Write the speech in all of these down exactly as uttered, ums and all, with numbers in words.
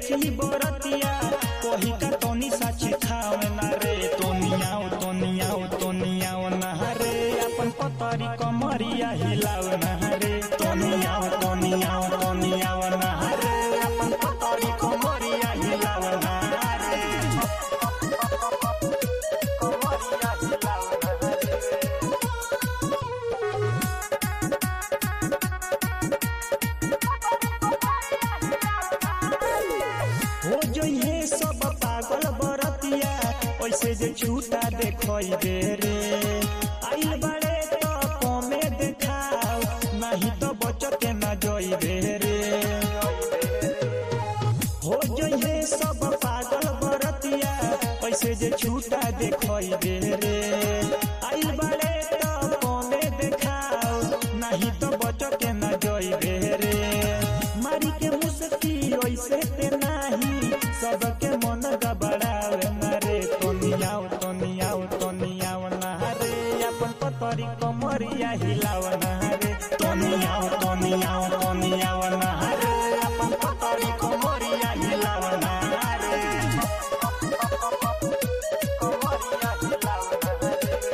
देखी बरतिया कही का तोनी साची खावे ना रे तोनियाओ तोनियाओ तोनियाओ ना रे अपन पतरी कमरिया हिलाव ना रे तोनियाओ तोनियाओ तोनियाओ ना रे अपन पतरी कमरिया हिलाव ना रे कमरिया हिलाव ना रे हो जइहे सब पागल बरतिया ऐसे जे झूठा देखई दे रे आइल बाड़े तो कमे देखाओ नहीं तो बचते न जई दे रे हो जइहे सब पागल बरतिया ऐसे जे झूठा देखई दे रे आइल बाड़े तो कमे देखाओ नहीं तो बचते न जई दे रे मारी के मुस्की ऐसे ते नहीं सबके मन गबड़ावे ना रे तोनियाओ तोनियाओ तोनियाओ ना रे अपन पतरी कमरिया हिलाव ना रे तोनियाओ तोनियाओ तोनियाओ ना रे अपन पतरी कमरिया हिलाव ना रे कमरिया हिलाव ना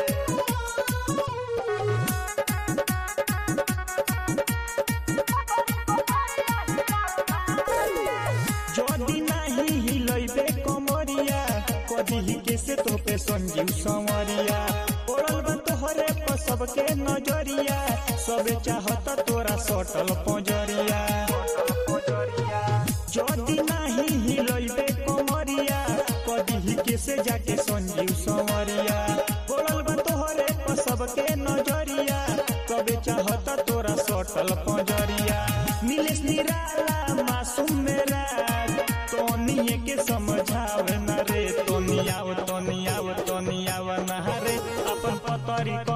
जदी नहीं हिलैबे कमरिया कदी के से तो पे संजीव संवरिया पड़ल बा तोहरे पर सबके नजरिया सबे चाहत तोरा सटल पंजरिया जदी नहीं हिलैबे कमरिया कदी के से जाके संजीव संवरिया पड़ल बा तोहरे पर सबके नजरिया सबे चाहत तोरा सटल पंजरिया नीलेश निराला मासूम मेरा तोनिए के समझावे ना रे तोनियाओ तोनियाओ तोनियाओ ना रे अपन पतरी